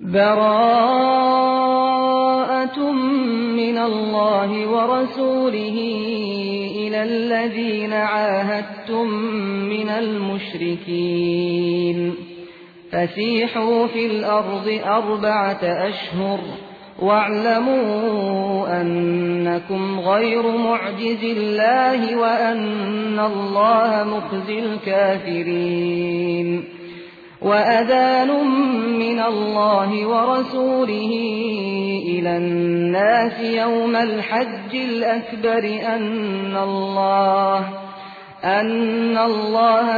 براءة من الله ورسوله إلى الذين عاهدتم من المشركين فسيحوا في الأرض 4 أشهر واعلموا أنكم غير معجز الله وأن الله مخزي الكافرين وأذان من الله ورسوله إلى الناس يوم الحج الأكبر أن الله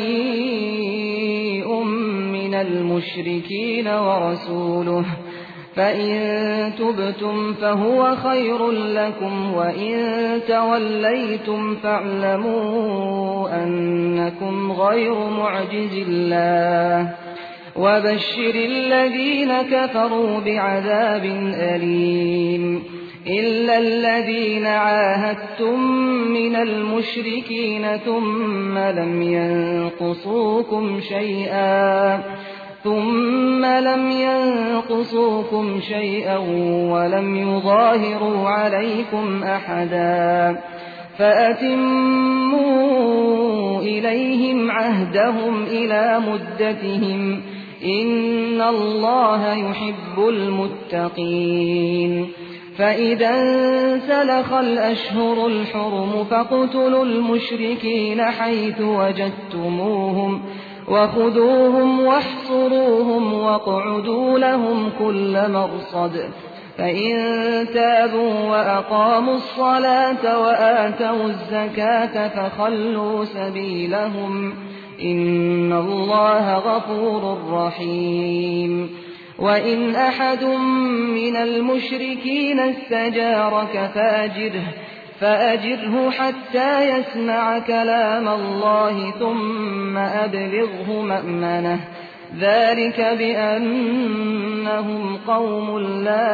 بريء من المشركين ورسوله فإن تبتم فهو خير لكم وإن توليتم فاعلموا أنكم غير معجز الله وبشر الذين كفروا بعذاب أليم إلا الذين عاهدتم من المشركين ثم لم ينقصوكم شيئا ولم يظاهروا عليكم أحدا فأتموا إليهم عهدهم إلى مدتهم إن الله يحب المتقين فإذا انسلخ الأشهر الحرم فاقتلوا المشركين حيث وجدتموهم وخذوهم واحصروهم واقعدوا لهم كل مرصد فإن تابوا وأقاموا الصلاة وآتوا الزكاة فخلوا سبيلهم إن الله غفور رحيم وإن أحد من المشركين استجارك فأجره حتى يسمع كلام الله ثم أبلغه مأمنه ذلك بأنهم قوم لا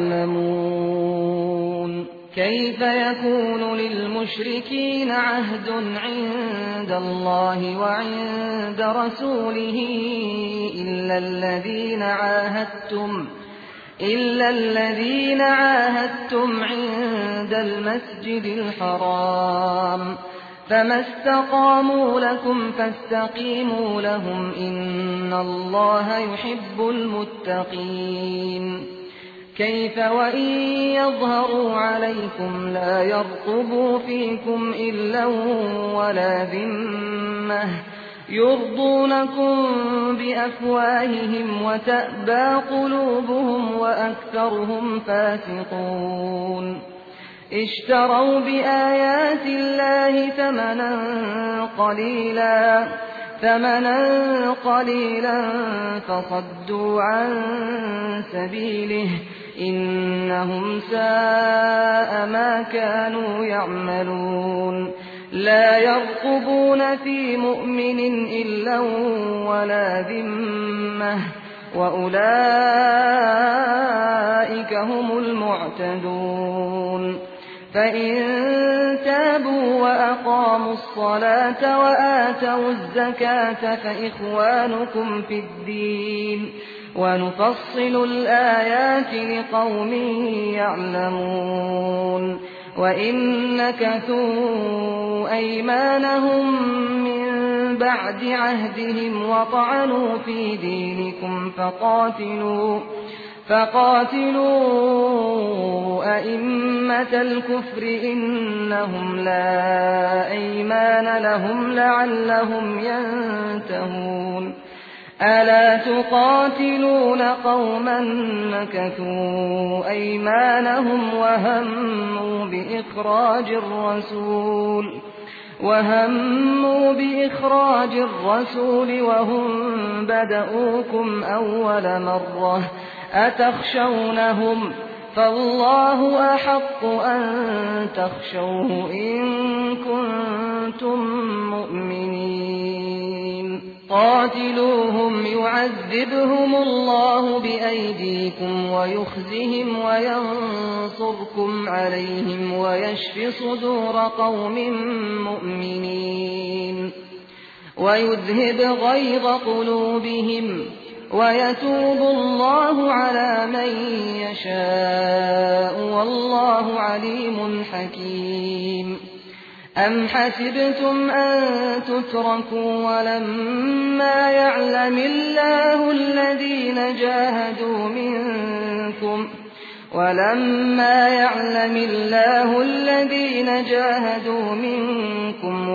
يعلمون كيف يكون للمشركين عهد عند الله وعند رسوله إلا الذين عاهدتم عند المسجد الحرام فما استقاموا لكم فاستقيموا لهم إن الله يحب المتقين كيف وإن يظهروا عليكم لا يرقبوا فيكم إلا ولا ذمة يرضونكم بأفواههم وتأبى قلوبهم وأكثرهم فاسقون اشتروا بآيات الله ثمنا قليلا فصدوا عن سبيله إنهم ساء ما كانوا يعملون لا يرقبون في مؤمن إلا ولا ذمة وأولئك هم المعتدون فإن تابوا وأقاموا الصلاة وآتوا الزكاة فإخوانكم في الدين ونفصل الآيات لقوم يعلمون وإن نكثوا أيمانهم من بعد عهدهم وطعنوا في دينكم فقاتلوا أئمة الكفر إنهم لا أيمان لهم لعلهم ينتهون ألا تقاتلون قوما نكثوا أيمانهم وهموا بإخراج الرسول وهم بدؤوكم أول مرة أتخشونهم فالله أحق أن تخشوه إن كنتم مؤمنين قاتلوهم يعذبهم الله بأيديكم ويخزهم وينصركم عليهم ويشف صدور قوم مؤمنين ويذهب غيظ قلوبهم ويتوب الله على من يشاء والله عليم حكيم. أم حسبتم أن تتركوا ولما يعلم الله الذين جاهدوا منكم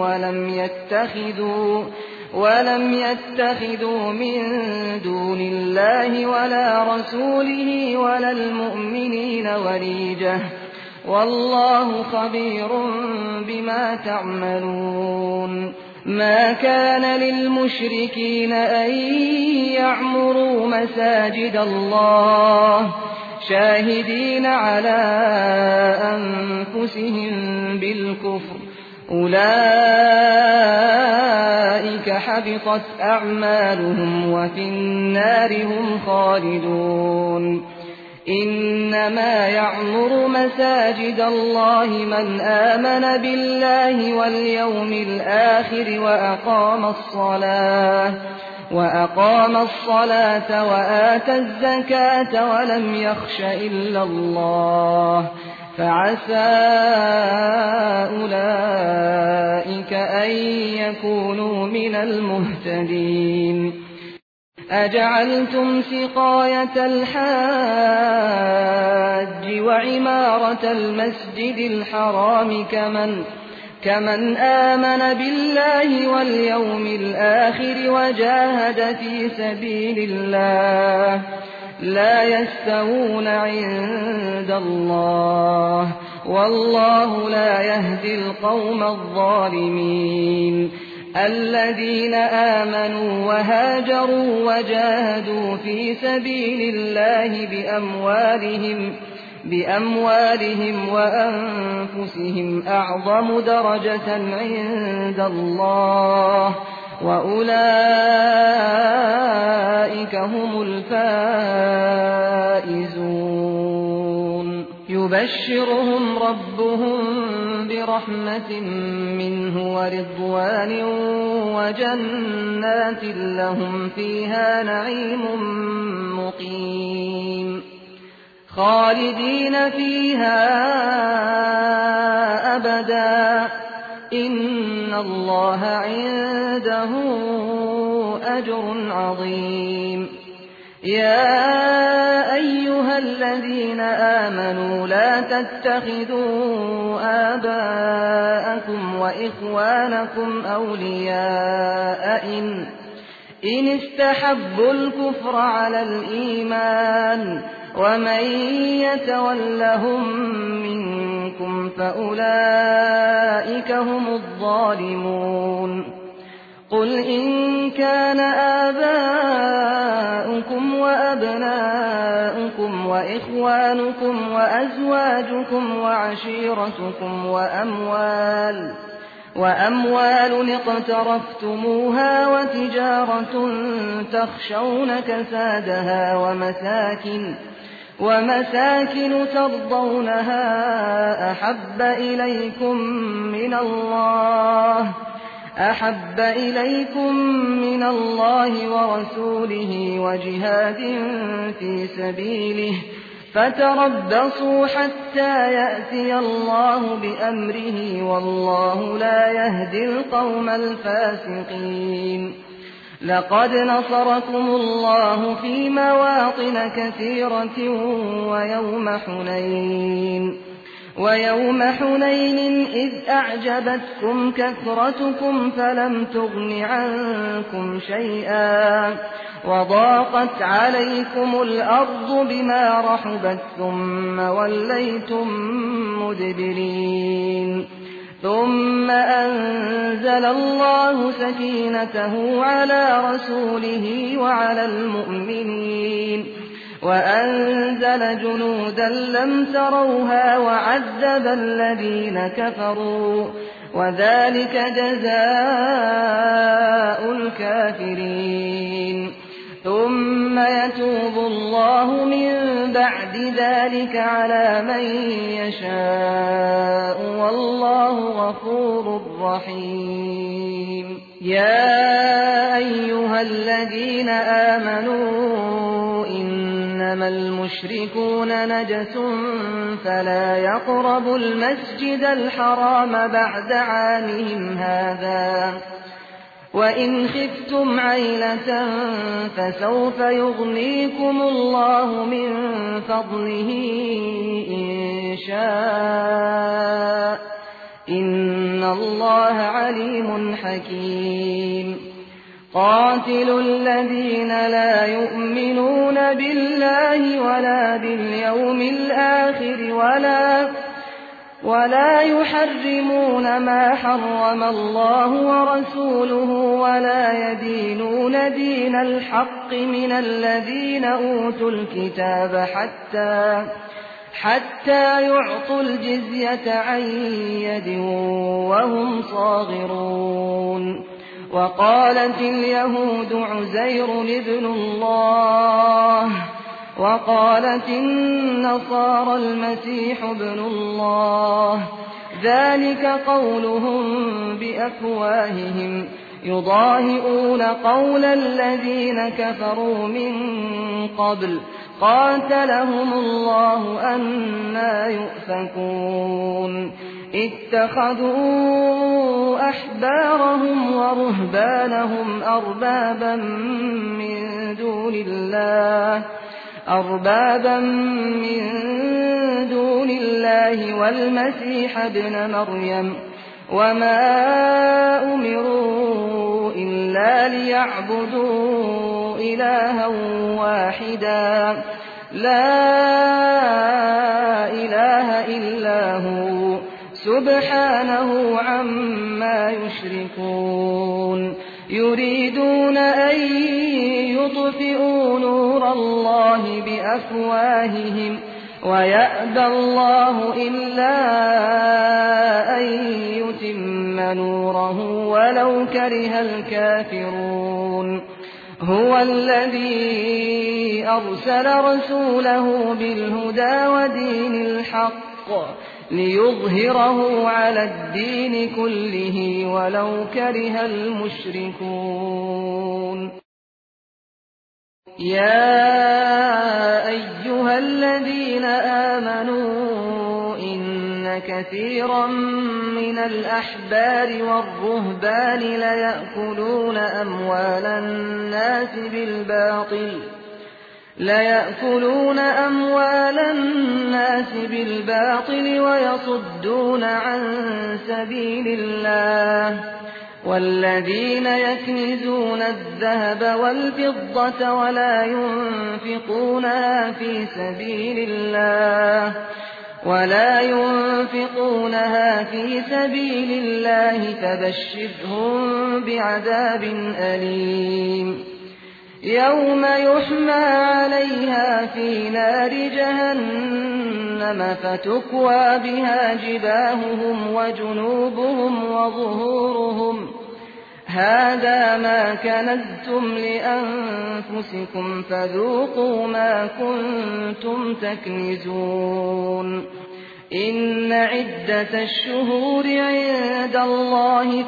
ولم يتخذوا من دون الله ولا رسوله ولا المؤمنين وليجة والله خبير بما تعملون. ما كان للمشركين أن يعمروا مساجد الله شاهدين على أنفسهم بالكفر أولئك حبطت أعمالهم وفي النار هم خالدون. إنما يعمر مساجد الله من آمن بالله واليوم الآخر وأقام الصلاة وآتى الزكاة ولم يخش إلا الله فعسى أولئك أن يكونوا من المهتدين. أجعلتم سقاية الحاج وعمارة المسجد الحرام كمن آمن بالله واليوم الآخر وجاهد في سبيل الله لا يستوون عند الله والله لا يهدي القوم الظالمين. الذين آمنوا وهاجروا وجاهدوا في سبيل الله بأموالهم وأنفسهم أعظم درجة عند الله وأولئك هم الفائزون. يبشرهم ربهم برحمة منه ورضوان وجنات لهم فيها نعيم مقيم خالدين فيها أبدا إن الله عنده أجر عظيم. يا أيها الذين آمنوا لا تتخذوا آباءكم وإخوانكم أولياء إن استحبوا الكفر على الإيمان ومن يتولهم منكم فأولئك هم الظالمون. قل إن كان آباؤكم وأبناؤكم وإخوانكم وأزواجكم وعشيرتكم وأموال اقترفتموها وتجارة تخشون كسادها ومساكن ترضونها أحب إليكم من الله ورسوله وجهاد في سبيله فتربصوا حتى يأتي الله بأمره والله لا يهدي القوم الفاسقين. لقد نصركم الله في مواطن كثيرة ويوم حنين إذ أعجبتكم كثرتكم فلم تغن عنكم شيئا وضاقت عليكم الأرض بما رحبت ثم وليتم مدبرين. ثم أنزل الله سكينته على رسوله وعلى المؤمنين وأنزل جنودا لم تروها وعذب الذين كفروا وذلك جزاء الكافرين. ثم يتوب الله من بعد ذلك على من يشاء والله غفور رحيم. يا أيها الذين آمنوا إنما المشركون نجس فلا يقربوا المسجد الحرام بعد عامهم هذا وإن خفتم عيلة فسوف يغنيكم الله من فضله إن شاء إن الله عليم حكيم قاتلوا الذين لا يؤمنون بالله ولا باليوم الآخر ولا يحرمون ما حرم الله ورسوله ولا يدينون دين الحق من الذين أوتوا الكتاب حتى يعطوا الجزية عن يد وهم صاغرون وقالت اليهود عزير ابن الله وقالت النصارى المسيح ابن الله ذلك قولهم بأفواههم يضاهئون قول الذين كفروا من قبل قاتلهم الله أنى يؤفكون اتخذوا أحبارهم ورهبانهم أربابا من دون الله والمسيح ابن مريم وما أمروا إلا ليعبدوا إلها واحدا لا إله إلا هو سبحانه عما يشركون يريدون أن يطفئوا نور الله بأفواههم ويأبى الله إلا أن يتم نوره ولو كره الكافرون هو الذي أرسل رسوله بالهدى ودين الحق ليظهره على الدين كله ولو كره المشركون يا أيها الذين آمنوا إن كثيرا من الأحبار والرهبان ليأكلون أموال الناس بالباطل ويصدون عن سبيل الله والذين يكنزون الذهب والفضة ولا ينفقونها في سبيل الله فبشرهم بعذاب أليم يوم يحمى عليها في نار جهنم فتكوى بها جباههم وجنوبهم وظهورهم هذا ما كنزتم لأنفسكم فذوقوا ما كنتم تكنزون إن عدة الشهور عند الله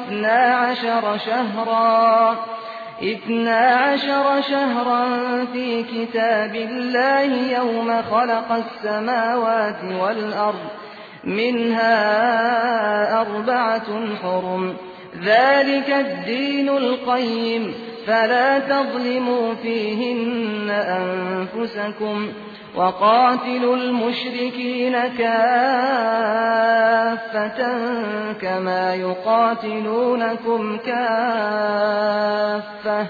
12 شهرا في كتاب الله يوم خلق السماوات والأرض منها 4 حرم ذلك الدين القيم فلا تظلموا فيهن أنفسكم وقاتلوا المشركين كافة كما يقاتلونكم كافة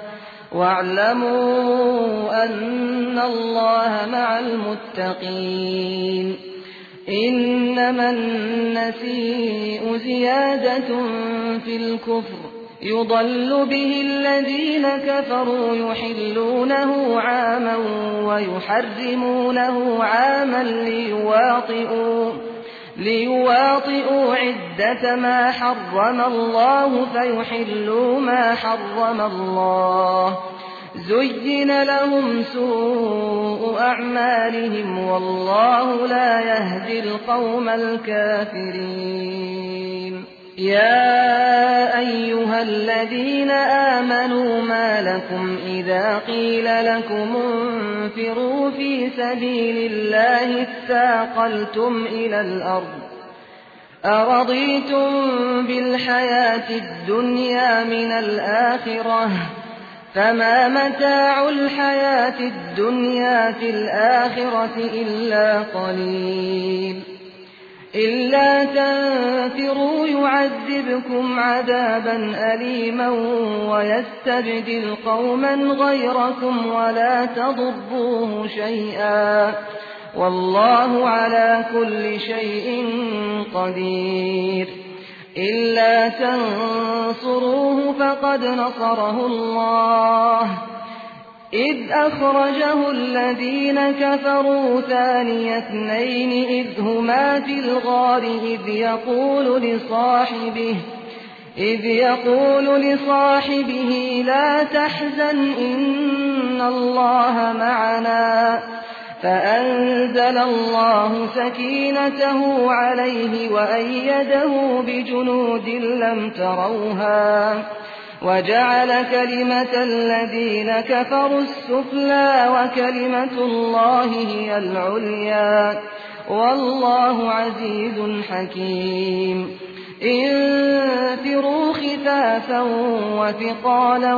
واعلموا أن الله مع المتقين إنما النسيء زيادة في الكفر يضل به الذين كفروا يحلونه عاما ويحرمونه عاما ليواطئوا عدة ما حرم الله فيحلوا ما حرم الله زين لهم سوء أعمالهم والله لا يهدي القوم الكافرين يا أيها الذين آمنوا ما لكم إذا قيل لكم انفروا في سبيل الله اثاقلتم إلى الأرض أرضيتم بالحياة الدنيا من الآخرة فما متاع الحياة الدنيا في الآخرة إلا قليل إلا تنفروا يعذبكم عذابا أليما ويستبدل قوما غيركم ولا تضروه شيئا والله على كل شيء قدير إلا تنصروه فقد نصره الله إذ أخرجه الذين كفروا ثاني اثنين إذ هما في الغار إذ يقول لصاحبه لا تحزن إن الله معنا فأنزل الله سكينته عليه وأيده بجنود لم تروها وجعل كلمة الذين كفروا السفلى وكلمة الله هي العليا والله عزيز حكيم انفروا خفافا وثقالا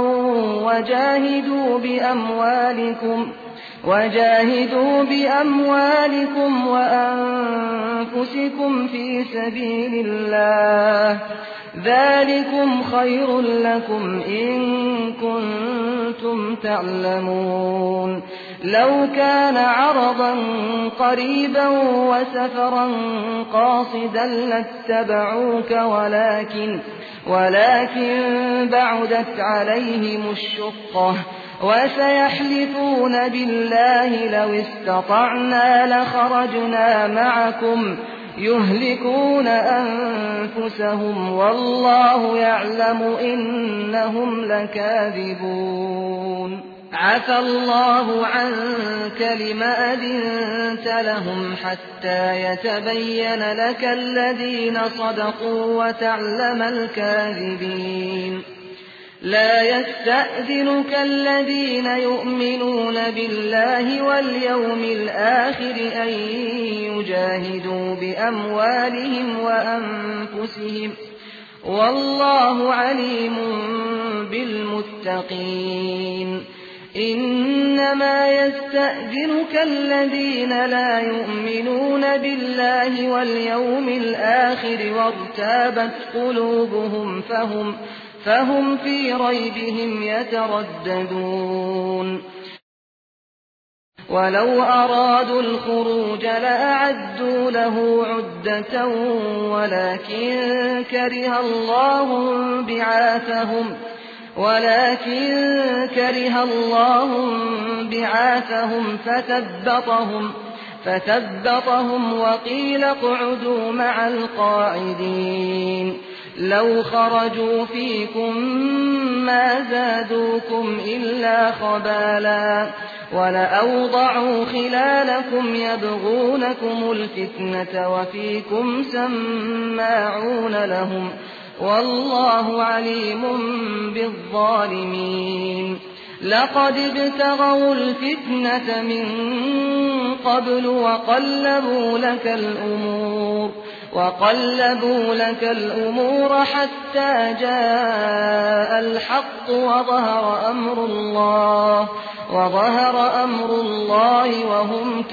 وجاهدوا بأموالكم وأنفسكم في سبيل الله ذلكم خير لكم إن كنتم تعلمون لو كان عرضا قريبا وسفرا قاصدا لاتبعوك ولكن بعدت عليهم الشقة وسيحلفون بالله لو استطعنا لخرجنا معكم يهلكون أنفسهم والله يعلم إنهم لكاذبون عفى الله عنك لم أذنت لهم حتى يتبين لك الذين صدقوا وتعلم الكاذبين لا يستأذنك الذين يؤمنون بالله واليوم الآخر أن يجاهدوا بأموالهم وأنفسهم والله عليم بالمتقين إنما يستأذنك الذين لا يؤمنون بالله واليوم الآخر وارتابت قلوبهم فهم في ريبهم يترددون ولو أرادوا الخروج لأعدوا له عدة ولكن كره الله بعاثهم فثبطهم وقيل اقعدوا مع القاعدين لو خرجوا فيكم ما زادوكم إلا خبالا ولأوضعوا خلالكم يبغونكم الفتنة وفيكم سماعون لهم والله عليم بالظالمين لقد ابتغوا الفتنة من قبل وقلبوا لك الأمور حتى جاء الحق وظهر أمر الله وهم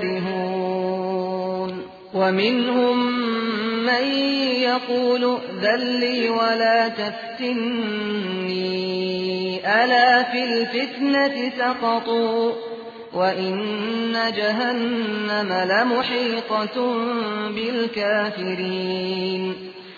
كارهون ومنهم من يقول ائذن لي ولا تفتني ألا في الفتنة سقطوا وإن جهنم لمحيطة بالكافرين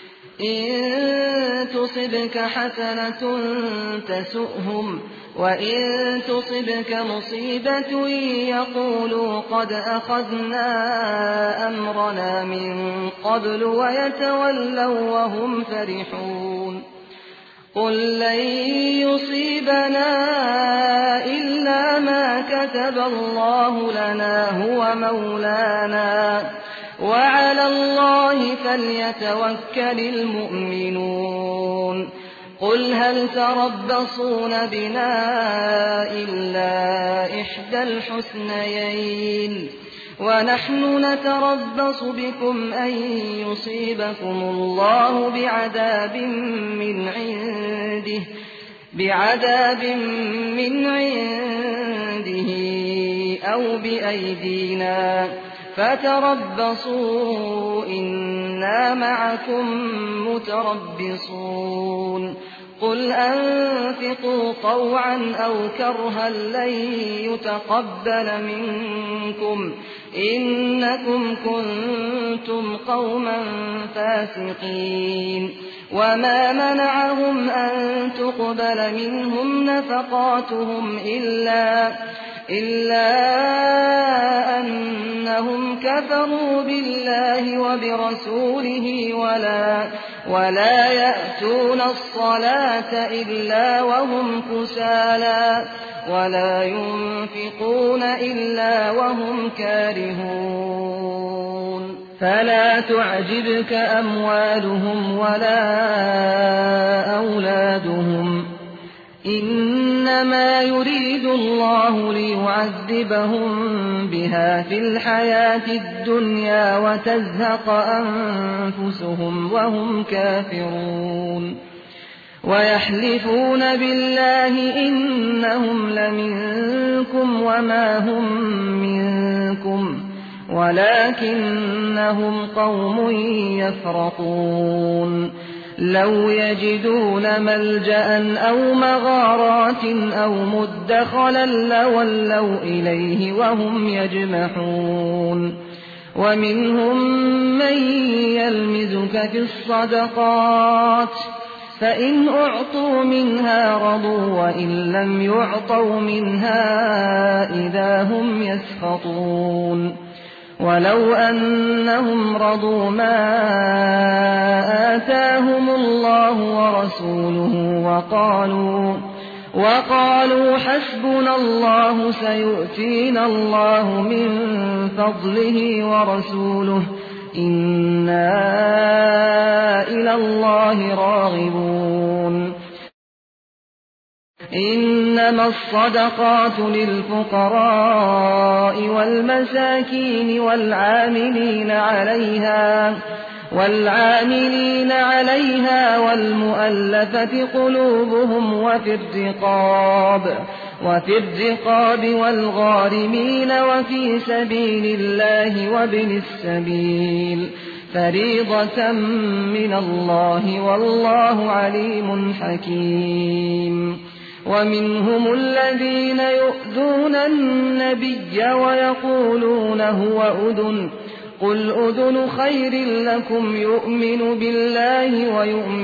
إن تصبك حسنة تسؤهم وإن تصبك مصيبة يقولوا قد أخذنا أمرنا من قبل ويتولوا وهم فرحون قل لن يصيبنا إلا ما كتب الله لنا هو مولانا وعلى الله اللَّهِ فَلْيَتَوَكَّلِ الْمُؤْمِنُونَ قُلْ هَلْ تَرَبَّصُونَ بِنَا إِلَّا إِحْدَى الْحُسْنَيَيْنِ وَنَحْنُ نَتَرَبَّصُ بِكُمْ أَن يُصِيبَكُمُ اللَّهُ بعذاب من عنده أو بأيدينا فتربصوا إنا معكم متربصون قل أنفقوا طوعا أو كرها لن يتقبل منكم إنكم كنتم قوما فاسقين وما منعهم أن تقبل منهم نفقاتهم إلا أنهم كفروا بالله وبرسوله ولا يأتون الصلاة إلا وهم كسالى ولا ينفقون إلا وهم كارهون فلا تعجبك أموالهم ولا أولادهم إنما يريد الله ليعذبهم بها في الحياة الدنيا وتزهق أنفسهم وهم كافرون ويحلفون بالله إنهم لمنكم وما هم منكم ولكنهم قوم يفرقون لو يجدون ملجأ أو مغارات أو مدخلا لولوا إليه وهم يجمحون ومنهم من يلمزك في الصدقات فإن أعطوا منها رضوا وإن لم يعطوا منها إذا هم يسخطون ولو أنهم رضوا ما آتاهم الله ورسوله وقالوا حسبنا الله سيؤتينا الله من فضله ورسوله إنا إلى الله راغبون إنما الصدقات للفقراء والمساكين والعاملين عليها والمؤلفة قلوبهم وفي الرقاب والغارمين وفي سبيل الله وابن السبيل فريضة من الله والله عليم حكيم ومنهم الذين يؤذون النبي ويقولون هو أذن قل أذن خير لكم يؤمن بالله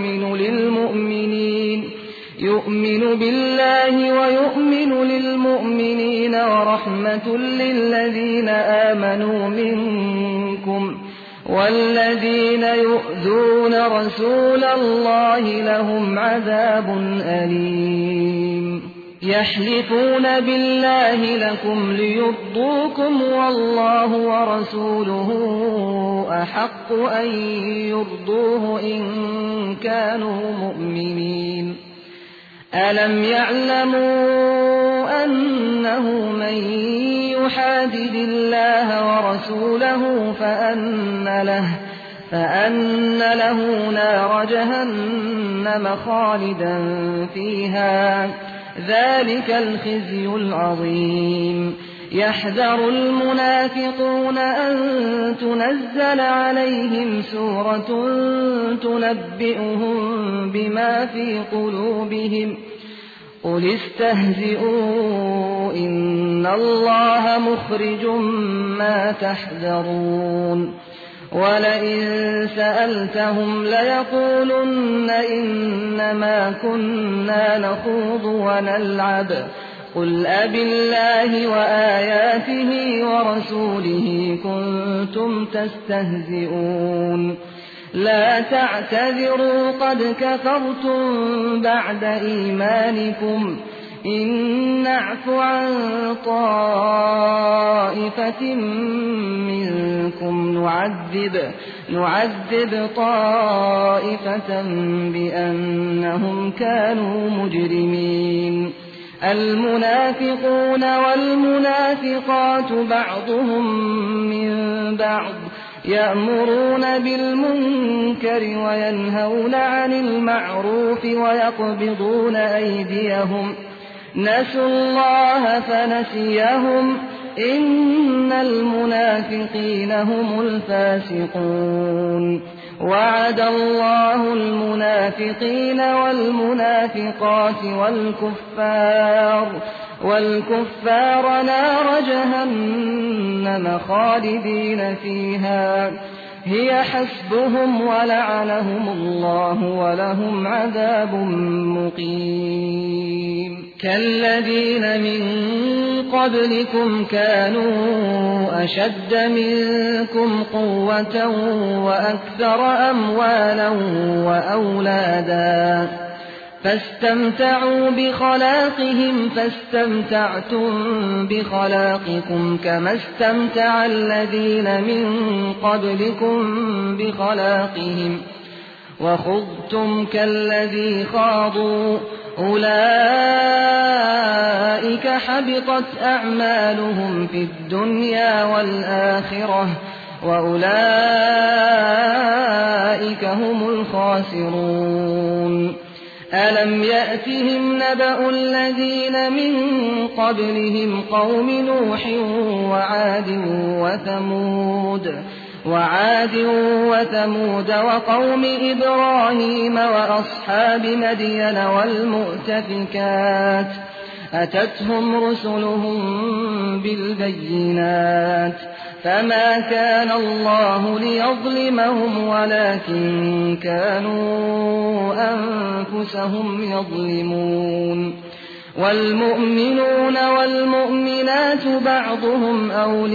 ويؤمن للمؤمنين ورحمة للذين آمنوا منكم والذين يؤذون رسول الله لهم عذاب أليم يحلفون بالله لكم ليرضوكم والله ورسوله أحق أن يرضوه إن كانوا مؤمنين ألم يعلموا أنه من يحادد الله ورسوله فأن له نار جهنم خالدا فيها ذلك الخزي العظيم يحذر المنافقون أن تنزل عليهم سورة تنبئهم بما في قلوبهم قل استهزئوا إن الله مخرج ما تحذرون ولئن سألتهم ليقولن إنما كنا نخوض ونلعب قل أبالله وآياته ورسوله كنتم تستهزئون لا تعتذروا قد كفرتم بعد إيمانكم إن نعف عن طائفة منكم نعذب طائفة بأنهم كانوا مجرمين المنافقون والمنافقات بعضهم من بعض يأمرون بالمنكر وينهون عن المعروف ويقبضون أيديهم نسوا الله فنسيهم إن المنافقين هم الفاسقون وعد الله المنافقين والمنافقات والكفار نار جهنم خالدين فيها هي حسبهم ولعنهم الله ولهم عذاب مقيم كالذين من قبلكم كانوا أشد منكم قوة وأكثر أموالا وأولادا فاستمتعوا بخلاقهم فاستمتعتم بخلاقكم كما استمتع الذين من قبلكم بخلاقهم وخضتم كالذي خاضوا أولئك حبطت أعمالهم في الدنيا والآخرة وأولئك هم الخاسرون ألم يأتهم نبأ الذين من قبلهم قوم نوح وعاد وثمود وقوم إبراهيم وأصحاب مدين والمؤتفكات أتتهم رسلهم بالبينات فما كان الله ليظلمهم ولكن كانوا أنفسهم يظلمون والمؤمنون والمؤمنات بعضهم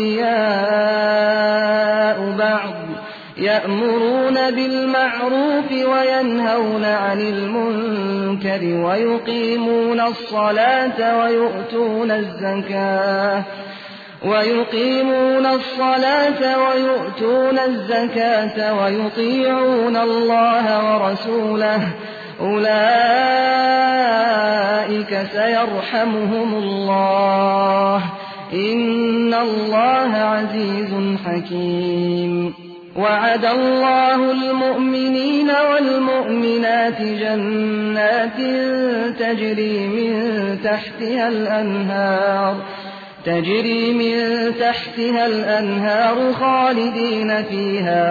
أولياء بعض يأمرون بالمعروف وينهون عن المنكر ويقيمون الصلاة ويؤتون الزكاة ويطيعون الله ورسوله أولئك سيرحمهم الله إن الله عزيز حكيم وعد الله المؤمنين والمؤمنات جنات تجري من تحتها الأنهار خالدين فيها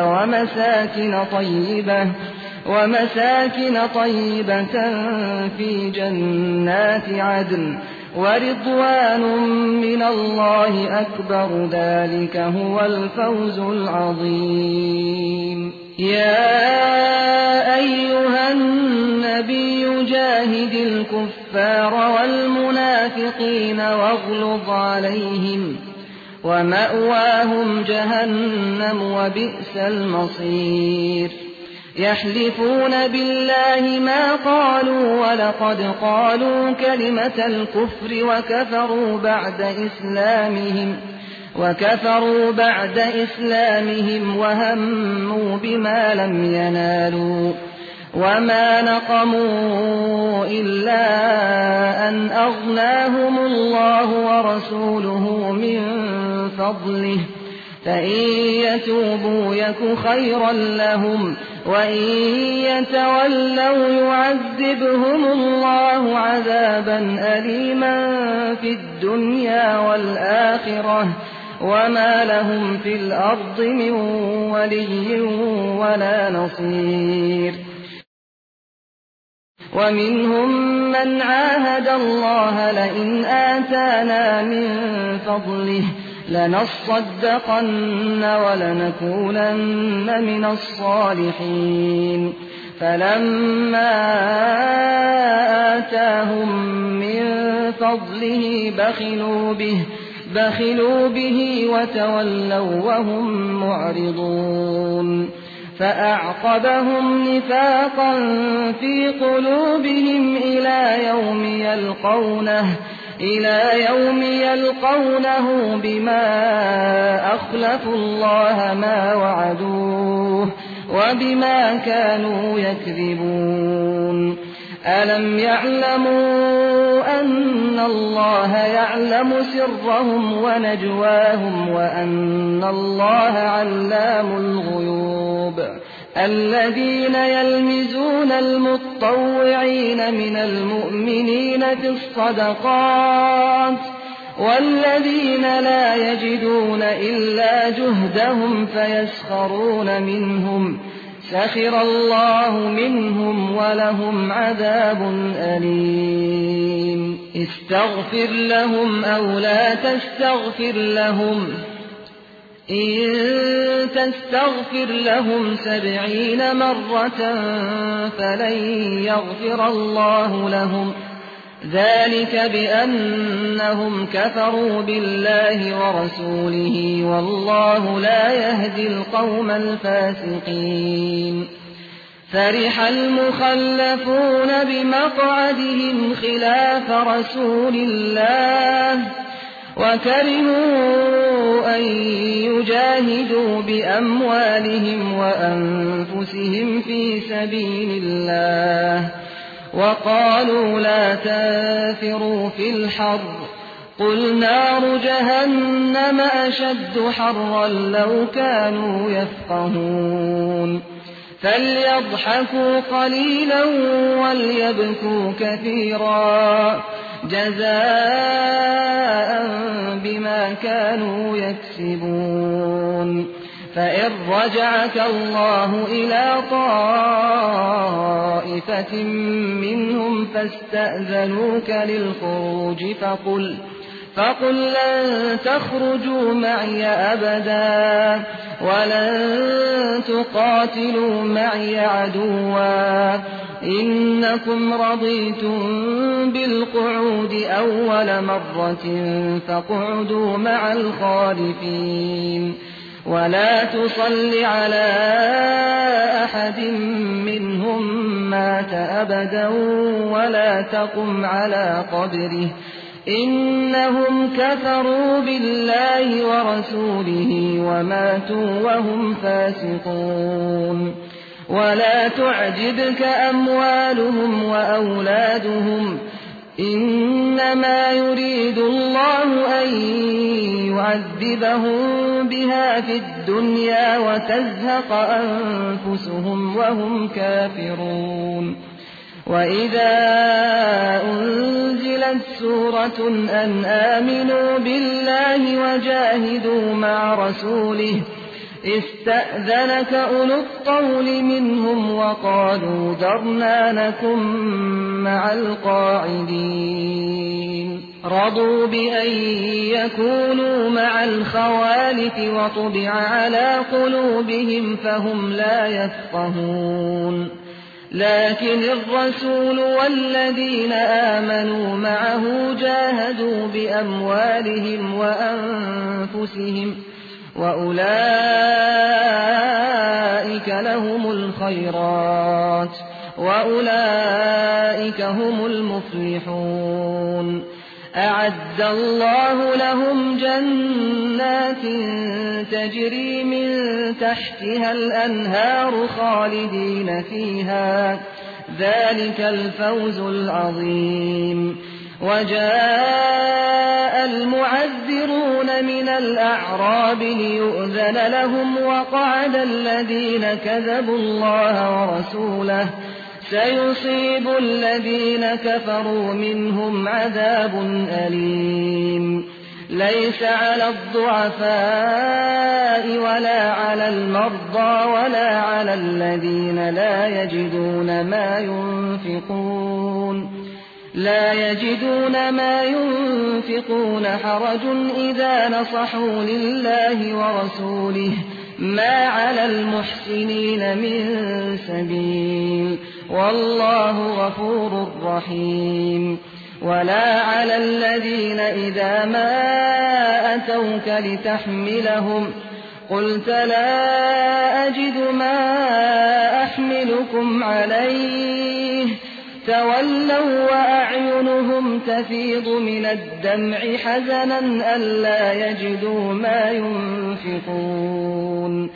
ومساكن طيبة في جنات عدن ورضوان من الله أكبر ذلك هو الفوز العظيم يا أيها النبي جاهد الكفار والمنافقين واغلظ عليهم ومأواهم جهنم وبئس المصير يحلفون بالله ما قالوا ولقد قالوا كلمة الكفر وكفروا بعد إسلامهم وهموا بما لم ينالوا وما نقموا إلا أن أغناهم الله ورسوله من فضله فإن يتوبوا يك خيرا لهم وإن يتولوا يعذبهم الله عذابا أليما في الدنيا والآخرة وما لهم في الأرض من ولي ولا نصير ومنهم من عاهد الله لئن آتانا من فضله لنصدقن ولنكونن من الصالحين فلما آتاهم من فضله بخلوا به وتولوا وهم معرضون فأعقبهم نفاقا في قلوبهم إلى يوم يلقونه بما أخلفوا الله ما وعدوه وبما كانوا يكذبون ألم يعلموا أن الله يعلم سرهم ونجواهم وأن الله علام الغيوب الذين يلمزون المتطوعين من المؤمنين في الصدقات والذين لا يجدون إلا جهدهم فيسخرون منهم سخر الله منهم ولهم عذاب أليم استغفر لهم أو لا تستغفر لهم إن تستغفر لهم 70 مرة فلن يغفر الله لهم ذلك بأنهم كفروا بالله ورسوله والله لا يهدي القوم الفاسقين فرح المخلفون بمقعدهم خلاف رسول الله وكرهوا أن يجاهدوا بأموالهم وأنفسهم في سبيل الله وقالوا لا تنفروا في الحر قل نار جهنم أشد حرا لو كانوا يفقهون فليضحكوا قليلا وليبكوا كثيرا جزاء بما كانوا يكسبون فإن رجعك الله إلى طائفة منهم فاستأذنوك للخروج فقل لن تخرجوا معي أبدا ولن تقاتلوا معي عدوا إنكم رضيتم بالقعود أول مرة فاقعدوا مع الخالفين ولا تصل على أحد منهم مات أبدا ولا تقم على قبره إنهم كفروا بالله ورسوله وماتوا وهم فاسقون ولا تعجبك أموالهم وأولادهم إنما يريد الله أن يعذبهم بها في الدنيا وتزهق أنفسهم وهم كافرون وإذا أنزلت سورة أن آمنوا بالله وجاهدوا مع رسوله استأذنك أولو الطول منهم وقالوا ذرنا نكن مع القاعدين رضوا بأن يكونوا مع الخوالف وطبع على قلوبهم فهم لا يفقهون لكن الرسول والذين آمنوا معه جاهدوا بأموالهم وأنفسهم وأولئك لهم الخيرات وأولئك هم المفلحون أعد الله لهم جنات تجري من تحتها الأنهار خالدين فيها ذلك الفوز العظيم وجاء المعذرون من الأعراب ليؤذن لهم وقعد الذين كذبوا الله ورسوله سيصيب الذين كفروا منهم عذاب أليم ليس على الضعفاء ولا على المرضى ولا على الذين لا يجدون ما ينفقون حرج إذا نصحوا لله ورسوله ما على المحسنين من سبيل والله غفور رحيم ولا على الذين إذا ما أتوك لتحملهم قلت لا أجد ما أحملكم عليه تولوا وأعينهم تفيض من الدمع حزنا ألا يجدوا ما ينفقون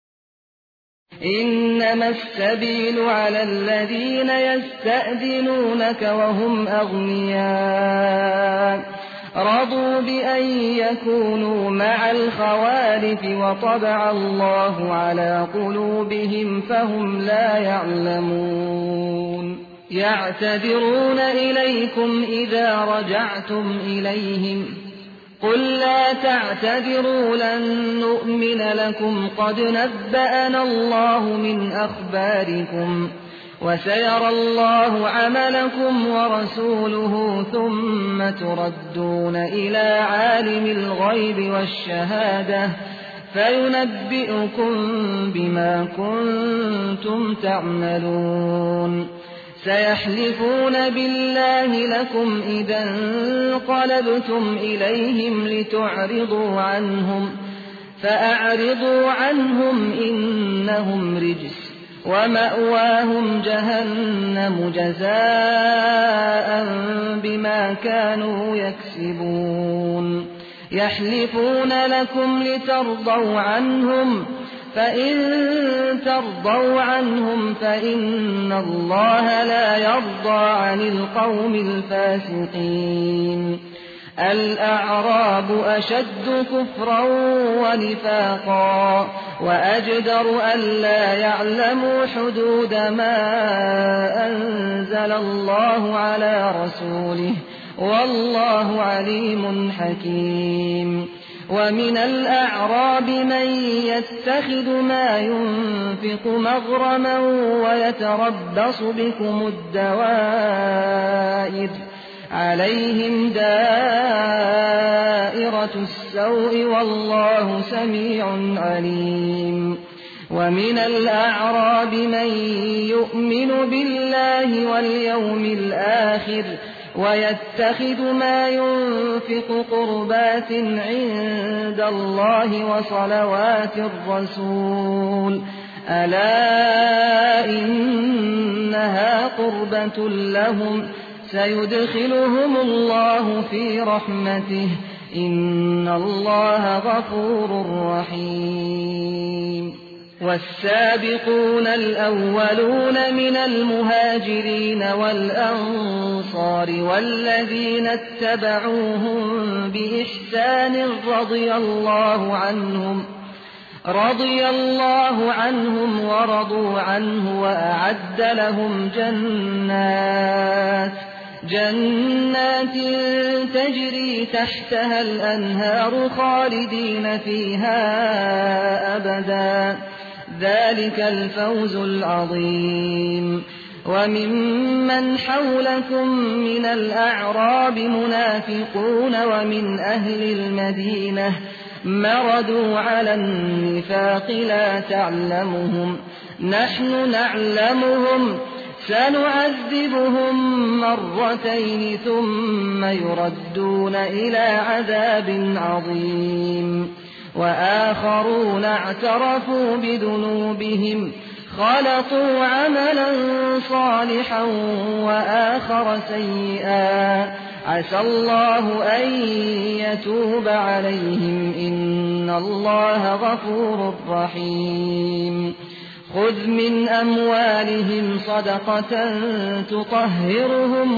إنما السبيل على الذين يستأذنونك وهم أغنياء رضوا بأن يكونوا مع الخوالف وطبع الله على قلوبهم فهم لا يعلمون يعتذرون إليكم إذا رجعتم إليهم قل لا تعتذروا لن نؤمن لكم قد نبأنا الله من أخباركم وسيرى الله عملكم ورسوله ثم تردون إلى عالم الغيب والشهادة فينبئكم بما كنتم تعملون سيحلفون بالله لكم إذا انقلبتم إليهم لتعرضوا عنهم فأعرضوا عنهم إنهم رجس ومأواهم جهنم جزاء بما كانوا يكسبون يحلفون لكم لترضوا عنهم فإن ترضوا عنهم فإن الله لا يرضى عن القوم الفاسقين الأعراب أشد كفرا ونفاقا وأجدر ألا يعلموا حدود ما أنزل الله على رسوله والله عليم حكيم ومن الأعراب من يتخذ ما ينفق مغرما ويتربص بكم الدوائر عليهم دائرة السوء والله سميع عليم ومن الأعراب من يؤمن بالله واليوم الآخر ويتخذ ما ينفق قربات عند الله وصلوات الرسول ألا إنها قربة لهم سيدخلهم الله في رحمته إن الله غفور رحيم والسابقون الأولون من المهاجرين والأنصار والذين اتبعوهم بإحسان رضي الله عنهم ورضوا عنه وأعد لهم جنات تجري تحتها الأنهار خالدين فيها أبدا ذلك الفوز العظيم وممن حولكم من الأعراب منافقون ومن أهل المدينة مردوا على النفاق لا تعلمهم نحن نعلمهم سنعذبهم مرتين ثم يردون إلى عذاب عظيم وآخرون اعترفوا بذنوبهم خلطوا عملا صالحا وآخر سيئا عسى الله أن يتوب عليهم إن الله غفور رحيم خذ من أموالهم صدقة تطهرهم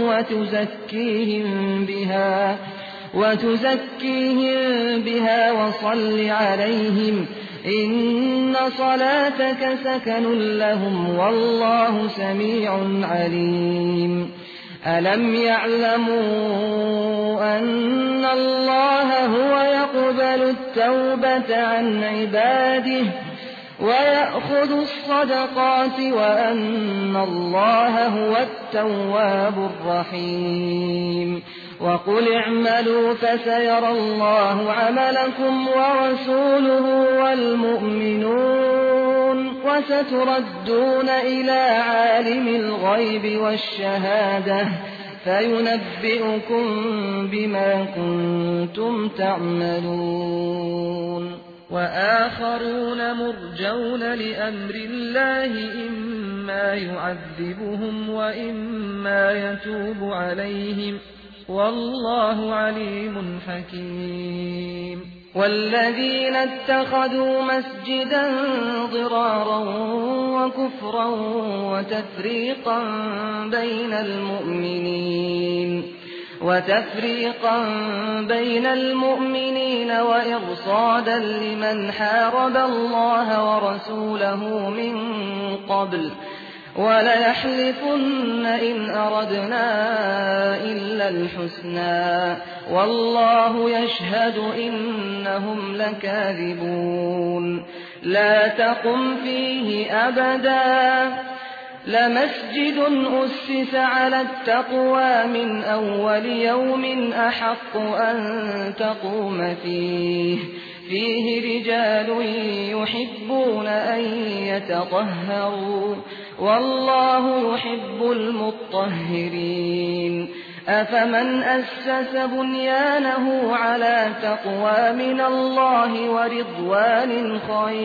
وتزكيهم بها وصل عليهم إن صلاتك سكن لهم والله سميع عليم ألم يعلموا أن الله هو يقبل التوبة عن عباده ويأخذ الصدقات وأن الله هو التواب الرحيم وقل اعملوا فسيرى الله عملكم ورسوله والمؤمنون وستردون إلى عالم الغيب والشهادة فينبئكم بما كنتم تعملون وآخرون مرجون لأمر الله إما يعذبهم وإما يتوب عليهم والله عليم حكيم والذين اتخذوا مسجدا ضرارا وكفرا وتفريقا بين المؤمنين وإرصادا لمن حارب الله ورسوله من قبل وليحلفن إن أردنا إلا الحسنى والله يشهد إنهم لكاذبون لا تقم فيه أبدا لمسجد أسس على التقوى من أول يوم أحق أن تقوم فيه رجال يحبون أن يتطهروا والله يحب المطهرين أفمن أسس بنيانه على تقوى من الله ورضوان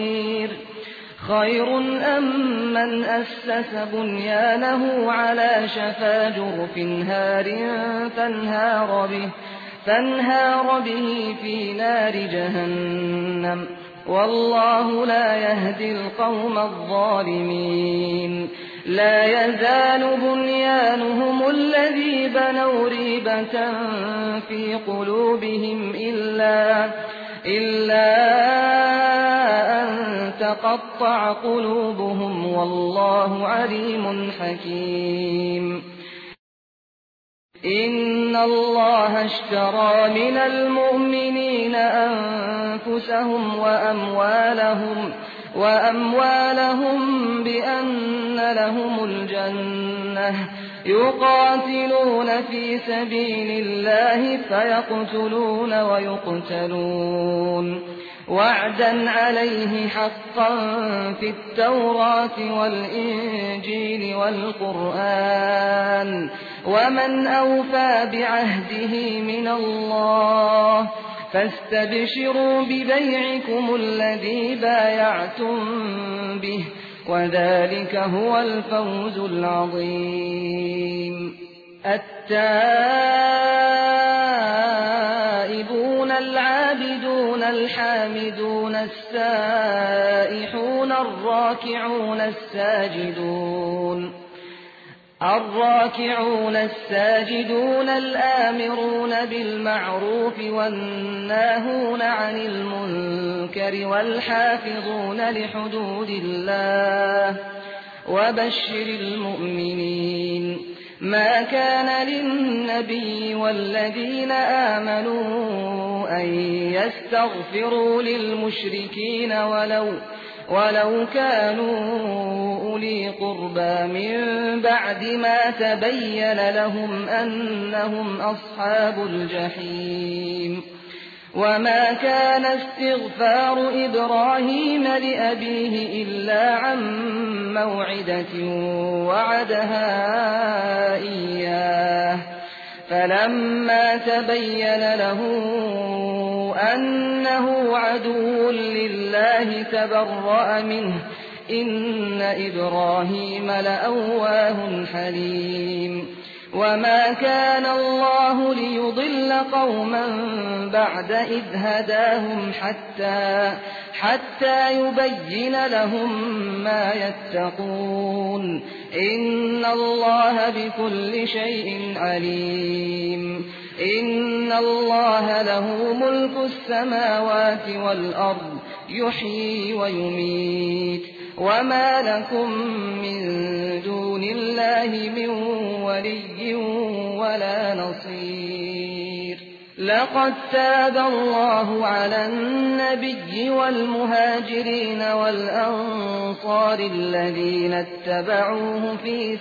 خير أم من أسس بنيانه على شفا جرف هار فانهار به في نار جهنم والله لا يهدي القوم الظالمين لا يزال بنيانهم الذي بنوا ريبة في قلوبهم إلا أن تقطع قلوبهم والله عليم حكيم إن الله اشترى من المؤمنين أنفسهم وأموالهم بأن لهم الجنة يقاتلون في سبيل الله فيقتلون ويقتلون وعدا عليه حقا في التوراة والإنجيل والقرآن ومن أوفى بعهده من الله فاستبشروا ببيعكم الذي بايعتم به وذلك هو الفوز العظيم التائبون العابدون الحامدون السائحون الراكعون الساجدون الآمرون بالمعروف والناهون عن المنكر والحافظون لحدود الله وبشر المؤمنين ما كان للنبي والذين آمنوا أن يستغفروا للمشركين ولو كانوا أولي قربى من بعد ما تبين لهم أنهم أصحاب الجحيم وما كان استغفار إبراهيم لأبيه إلا عن موعدة وعدها إياه فلما تبين له أنه عدو لله تبرأ منه إن إبراهيم لأواه حليم وما كان الله ليضل قوما بعد إذ هداهم حتى يبين لهم ما يتقون إن الله بكل شيء عليم إن الله له ملك السماوات والأرض يحيي ويميت وما لكم من دون الله من ولي ولا نصير لقد تاب الله على النبي والمهاجرين والأنصار الذين اتبعوه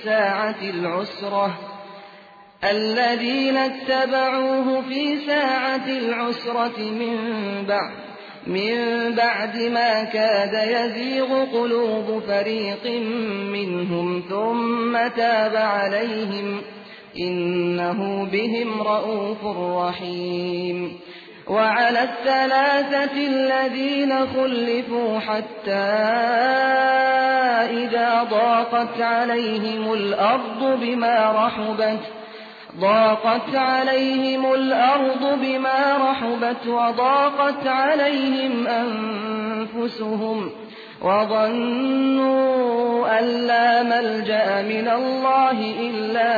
في ساعة العسرة من بعد ما كاد يزيغ قلوب فريق منهم ثم تاب عليهم إنه بهم رءوف رحيم وعلى الثلاثة الذين خلفوا حتى إذا ضاقت عليهم الأرض بما رحبت وضاقت عليهم أنفسهم وظنوا أن لا ملجأ من الله إلا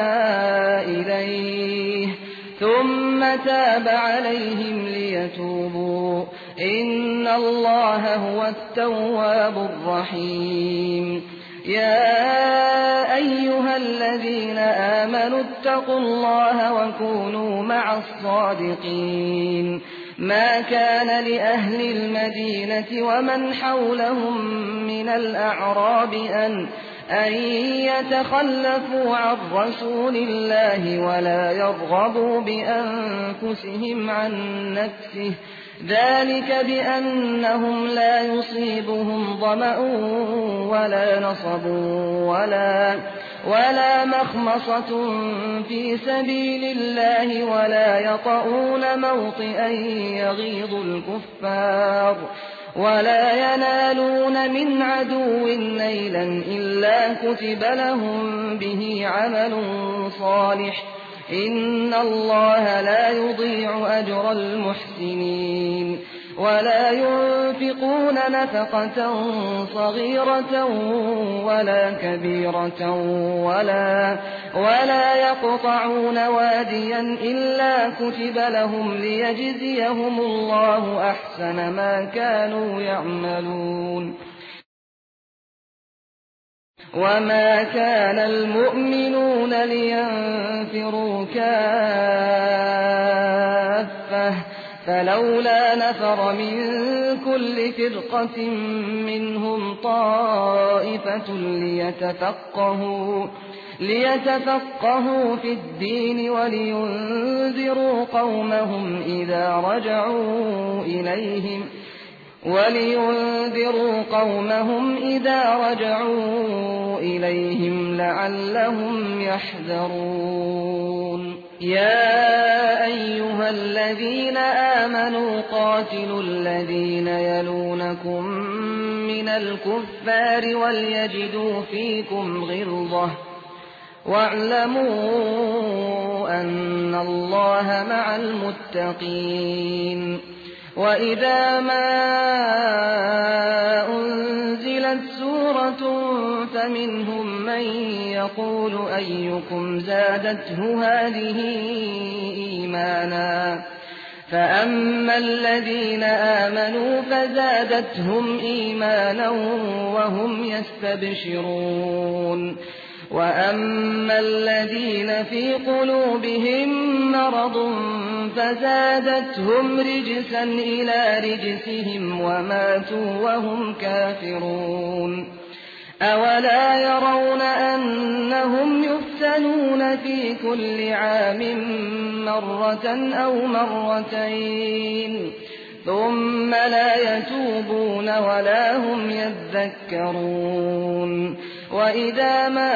إليه ثم تاب عليهم ليتوبوا إن الله هو التواب الرحيم يا أيها الذين آمنوا اتقوا الله وكونوا مع الصادقين ما كان لأهل المدينة ومن حولهم من الأعراب أن يتخلفوا عن رسول الله ولا يرغبوا بأنفسهم عن نفسه ذلك بأنهم لا يصيبهم ظمأ ولا نصب ولا مخمصة في سبيل الله ولا يطؤون موطئا يغيظ الكفار ولا ينالون من عدو نيلا إلا كتب لهم به عمل صالح إن الله لا يضيع أجر المحسنين ولا ينفقون نفقة صغيرة ولا كبيرة ولا يقطعون واديا إلا كتب لهم ليجزيهم الله أحسن ما كانوا يعملون وما كان المؤمنون لينفروا كافة فلولا نفر من كل فرقة منهم طائفة ليتفقهوا في الدين ولينذروا قومهم إذا رجعوا إليهم لعلهم يحذرون يا أيها الذين آمنوا قاتلوا الذين يلونكم من الكفار وليجدوا فيكم غلظة واعلموا أن الله مع المتقين وإذا ما أنزلت سورة فمنهم من يقول أيكم زادته هذه إيمانا فأما الذين آمنوا فزادتهم إيمانا وهم يستبشرون وأما الذين في قلوبهم مرض فزادتهم رجسا إلى رجسهم وماتوا وهم كافرون أولا يرون أنهم يفتنون في كل عام مرة أو مرتين ثم لا يتوبون ولا هم يذكرون وإذا ما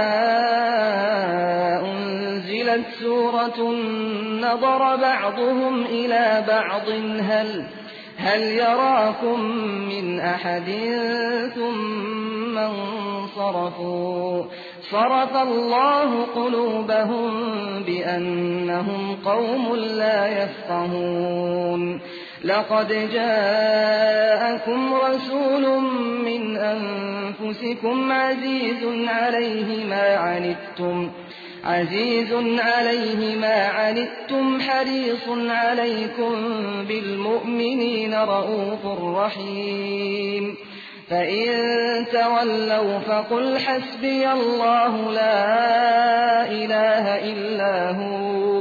أنزلت سورة نظر بعضهم إلى بعض هل يراكم من أحد ثم انصرفوا صرف الله قلوبهم بأنهم قوم لا يفقهون لقد جاءكم رسول من أنفسكم عزيز عليه ما عنتم حريص عليكم بالمؤمنين رءوف رحيم فإن تولوا فقل حسبي الله لا إله إلا هو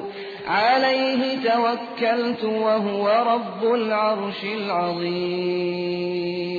عليه توكلت وهو رب العرش العظيم